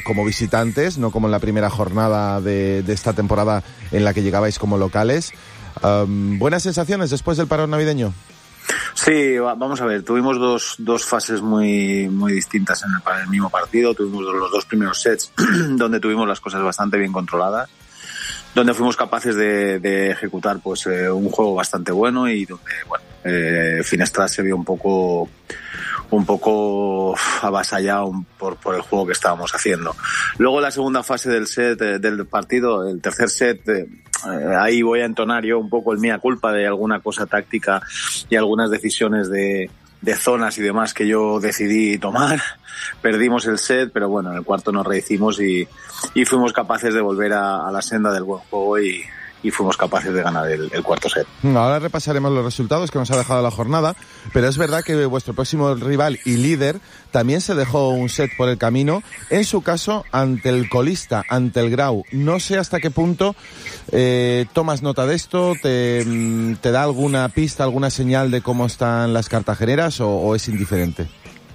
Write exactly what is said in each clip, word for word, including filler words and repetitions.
como visitantes, no como en la primera jornada de, de esta temporada en la que llegabais como locales. Um, ¿Buenas sensaciones después del parón navideño? Sí, vamos a ver, tuvimos dos, dos fases muy, muy distintas en el, en el mismo partido. Tuvimos los dos primeros sets donde tuvimos las cosas bastante bien controladas, donde fuimos capaces de, de ejecutar pues eh, un juego bastante bueno y donde, bueno, eh, Finestrat se vio un poco un poco avasallado por, por el juego que estábamos haciendo. Luego la segunda fase del set, eh, del partido, el tercer set, eh, eh, ahí voy a entonar yo un poco el mea culpa de alguna cosa táctica y algunas decisiones de, de zonas y demás que yo decidí tomar. Perdimos el set, pero bueno, en el cuarto nos rehicimos y, y fuimos capaces de volver a, a la senda del buen juego y, y fuimos capaces de ganar el, el cuarto set. Ahora repasaremos los resultados que nos ha dejado la jornada, pero es verdad que vuestro próximo rival y líder también se dejó un set por el camino, en su caso ante el colista, ante el Grau. No sé hasta qué punto eh, tomas nota de esto, te, te da alguna pista, alguna señal de cómo están las cartageneras o, o es indiferente.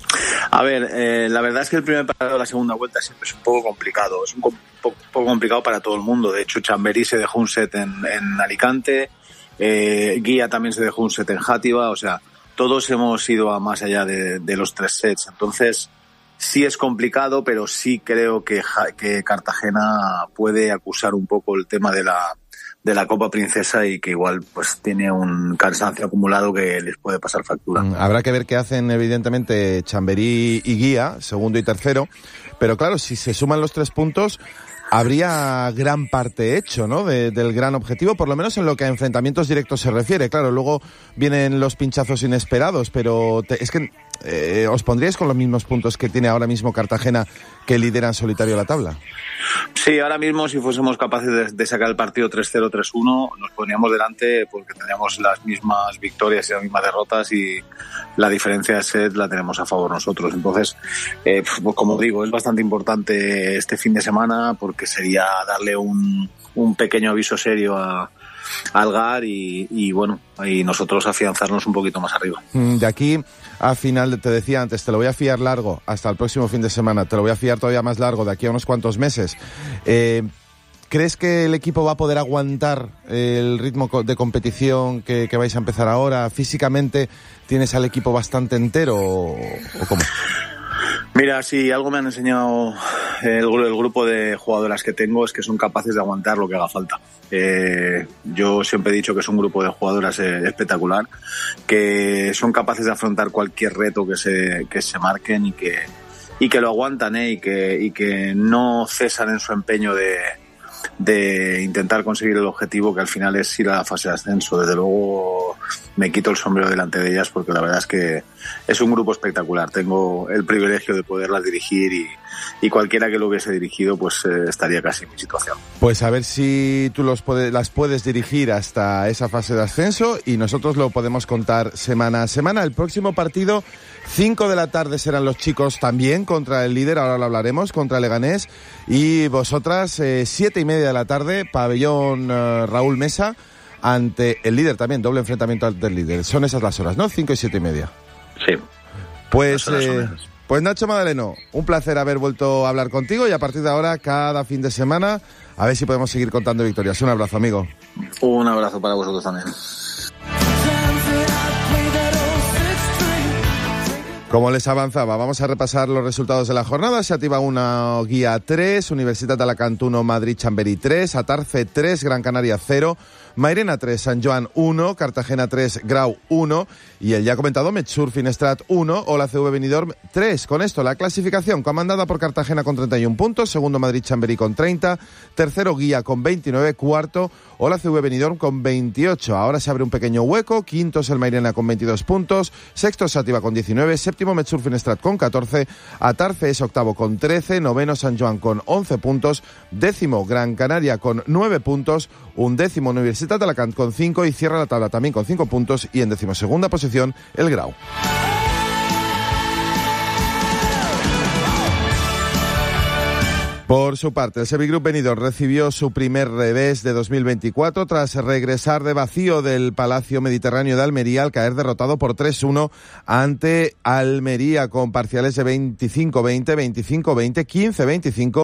A ver, eh, la verdad es que el primer partido de la segunda vuelta siempre es un poco complicado, es un co- poco, poco complicado para todo el mundo. De hecho, Chamberí se dejó un set en, en Alicante, eh, Guía también se dejó un set en Játiva, o sea, todos hemos ido a más allá de, de los tres sets. Entonces, sí es complicado, pero sí creo que, que Cartagena puede acusar un poco el tema de la de la Copa Princesa y que igual pues tiene un cansancio acumulado que les puede pasar factura. Habrá que ver qué hacen evidentemente Chamberí y Guía, segundo y tercero, pero claro, si se suman los tres puntos habría gran parte hecho, ¿no?, de, del gran objetivo, por lo menos en lo que a enfrentamientos directos se refiere. Claro, luego vienen los pinchazos inesperados, pero te, es que eh, ¿os pondríais con los mismos puntos que tiene ahora mismo Cartagena, que lidera en solitario la tabla? Sí, ahora mismo si fuésemos capaces de, de sacar el partido tres cero, tres uno, nos poníamos delante porque tendríamos las mismas victorias y las mismas derrotas y la diferencia de set la tenemos a favor nosotros. Entonces, eh, pues como digo, es bastante importante este fin de semana porque sería darle un, un pequeño aviso serio a al G A R y, y bueno, y nosotros afianzarnos un poquito más arriba. De aquí a final, te decía antes, te lo voy a fiar largo hasta el próximo fin de semana, te lo voy a fiar todavía más largo de aquí a unos cuantos meses. Eh, ¿Crees que el equipo va a poder aguantar el ritmo de competición que, que vais a empezar ahora? ¿Físicamente tienes al equipo bastante entero o, o cómo? Mira, si algo me han enseñado el, el grupo de jugadoras que tengo es que son capaces de aguantar lo que haga falta. Eh, yo siempre he dicho que es un grupo de jugadoras eh, espectacular, que son capaces de afrontar cualquier reto que se, que se marquen y que, y que lo aguantan, eh, y que, y que no cesan en su empeño de, de intentar conseguir el objetivo, que al final es ir a la fase de ascenso. Desde luego me quito el sombrero delante de ellas porque la verdad es que es un grupo espectacular. Tengo el privilegio de poderlas dirigir y, y cualquiera que lo hubiese dirigido pues eh, estaría casi en mi situación. Pues a ver si tú los puede, las puedes dirigir hasta esa fase de ascenso y nosotros lo podemos contar semana a semana. El próximo partido, cinco de la tarde serán los chicos también contra el líder, ahora lo hablaremos, contra Leganés, y vosotras eh, siete y media de la tarde, pabellón eh, Raúl Mesa, ante el líder también, doble enfrentamiento ante el líder. Son esas las horas, ¿no? Cinco y siete y media. Sí. Pues, eh, pues Nacho Madaleno, un placer haber vuelto a hablar contigo y a partir de ahora, cada fin de semana, a ver si podemos seguir contando victorias. Un abrazo, amigo. Un abrazo para vosotros también. Como les avanzaba, vamos a repasar los resultados de la jornada. Se activa una Guía tres, Universitat d'Alacant uno, Madrid Chamberí tres, Atarce tres, Gran Canaria cero, Mairena tres, Sant Joan uno, Cartagena tres, Grau uno y el ya comentado Metsur Finestrat uno, Ola C V Benidorm tres. Con esto la clasificación comandada por Cartagena con treinta y un puntos, segundo Madrid Chamberí con treinta, tercero Guía con veintinueve, cuarto Ola C V Benidorm con veintiocho. Ahora se abre un pequeño hueco, quinto es el Mairena con veintidós puntos, sexto Sativa con diecinueve, séptimo Metsur Finestrat con catorce, Atarce es octavo con trece, noveno Sant Joan con once puntos, décimo Gran Canaria con nueve puntos, undécimo Universitat d'Alacant con cinco y cierra la tabla también con cinco puntos y en decimosegunda posición el Grau. Por su parte, el Sevigroup Benidorm recibió su primer revés de dos mil veinticuatro tras regresar de vacío del Palacio Mediterráneo de Almería al caer derrotado por tres uno ante Almería con parciales de veinticinco veinte, veinticinco veinte, quince veinticinco